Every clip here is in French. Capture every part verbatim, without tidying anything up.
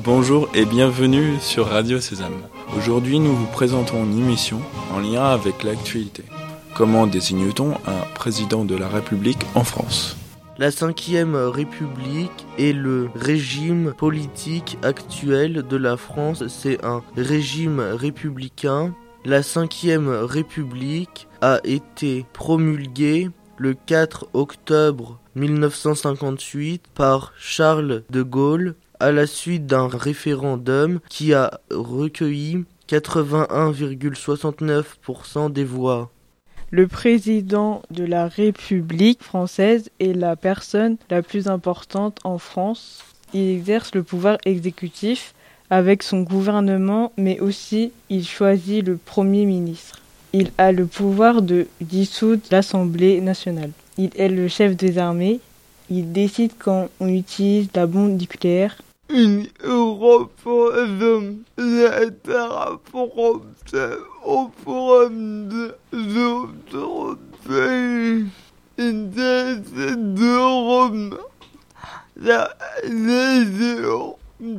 Bonjour et bienvenue sur Radio Sésame. Aujourd'hui, nous vous présentons une émission en lien avec l'actualité. Comment désigne-t-on un président de la République en France ? La cinquième République est le régime politique actuel de la France. C'est un régime républicain. La cinquième République a été promulguée le quatre octobre mille neuf cent cinquante-huit par Charles de Gaulle à la suite d'un référendum qui a recueilli quatre-vingt-un virgule soixante-neuf pour cent des voix. Le président de la République française est la personne la plus importante en France. Il exerce le pouvoir exécutif avec son gouvernement, mais aussi il choisit le Premier ministre. Il a le pouvoir de dissoudre l'Assemblée nationale. Il est le chef des armées. Il décide quand on utilise la bombe nucléaire. Une Europe l'État français au forum des autres pays. Il décide de Rome. La légion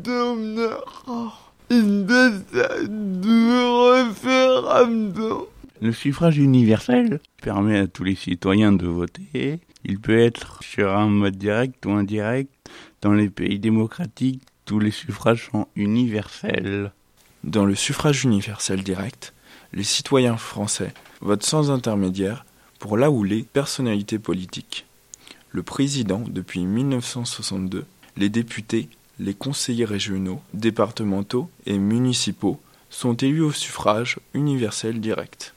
d'honneur. Il décide du référendum. Le suffrage universel permet à tous les citoyens de voter. Il peut être sur un mode direct ou indirect. Dans les pays démocratiques, tous les suffrages sont universels. Dans le suffrage universel direct, les citoyens français votent sans intermédiaire pour là ou les personnalités politiques. Le président depuis mille neuf cent soixante-deux, les députés, les conseillers régionaux, départementaux et municipaux sont élus au suffrage universel direct.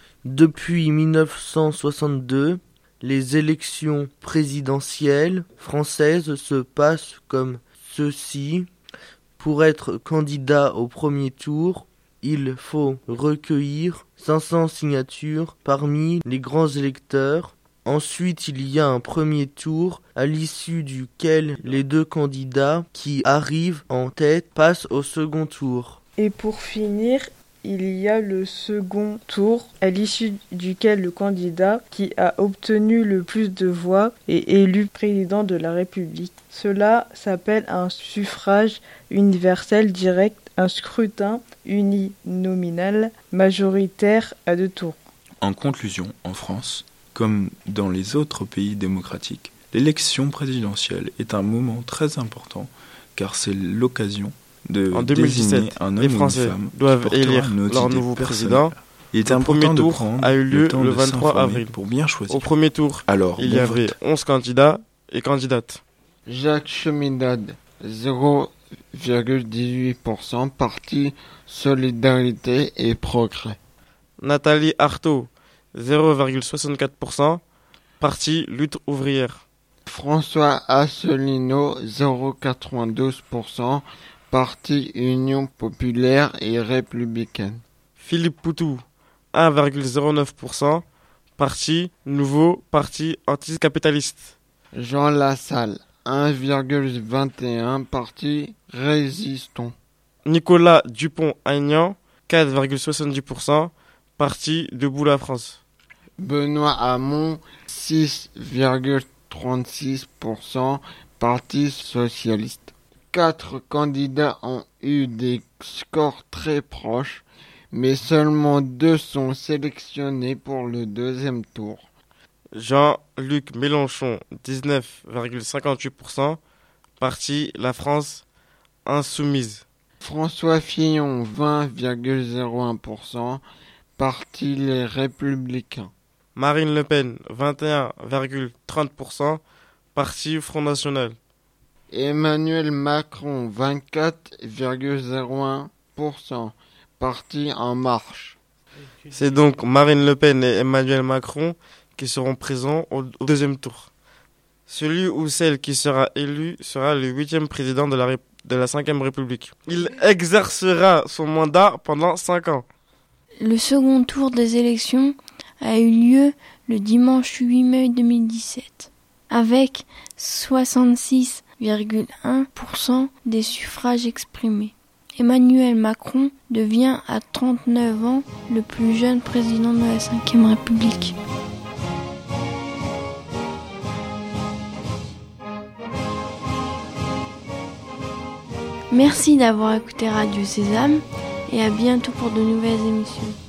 Depuis mille neuf cent soixante-deux, les élections présidentielles françaises se passent comme ceci. Pour être candidat au premier tour, il faut recueillir cinq cents signatures parmi les grands électeurs. Ensuite, il y a un premier tour à l'issue duquel les deux candidats qui arrivent en tête passent au second tour. Et pour finir, il y a le second tour, à l'issue duquel le candidat qui a obtenu le plus de voix est élu président de la République. Cela s'appelle un suffrage universel direct, un scrutin uninominal majoritaire à deux tours. En conclusion, en France, comme dans les autres pays démocratiques, l'élection présidentielle est un moment très important car c'est l'occasion de en deux mille dix-sept, un homme les Français ou une femme doivent élire leur nouveau président. Il est le important premier de tour prendre a eu lieu le, le vingt-trois avril. Pour bien choisir. Au premier tour, Alors, il bon y avait vote. onze candidats et candidates. Jacques Cheminade, zéro virgule dix-huit pour cent, Parti Solidarité et Progrès. Nathalie Arthaud, zéro virgule soixante-quatre pour cent, Parti Lutte ouvrière. François Asselineau, zéro virgule quatre-vingt-douze pour cent, Parti Union populaire et républicaine. Philippe Poutou, un virgule zéro neuf pour cent, Parti Nouveau Parti anticapitaliste. Jean Lassalle, un virgule vingt et un, Parti Résistons. Nicolas Dupont-Aignan, quatre virgule soixante-dix pour cent, Parti Debout la France. Benoît Hamon, six virgule trente-six pour cent, Parti socialiste. Quatre candidats ont eu des scores très proches, mais seulement deux sont sélectionnés pour le deuxième tour. Jean-Luc Mélenchon, dix-neuf virgule cinquante-huit pour cent, Parti La France Insoumise. François Fillon, vingt virgule zéro un pour cent, Parti Les Républicains. Marine Le Pen, vingt et un virgule trente pour cent, Parti Front National. Emmanuel Macron, vingt-quatre virgule zéro un pour cent, Parti En Marche. C'est donc Marine Le Pen et Emmanuel Macron qui seront présents au deuxième tour. Celui ou celle qui sera élu sera le huitième président de la, Ré- de la cinquième République. Il exercera son mandat pendant cinq ans. Le second tour des élections a eu lieu le dimanche huit mai deux mille dix-sept, avec soixante-six virgule un pour cent des suffrages exprimés. Emmanuel Macron devient à trente-neuf ans le plus jeune président de la cinquième République. Merci d'avoir écouté Radio Sésame et à bientôt pour de nouvelles émissions.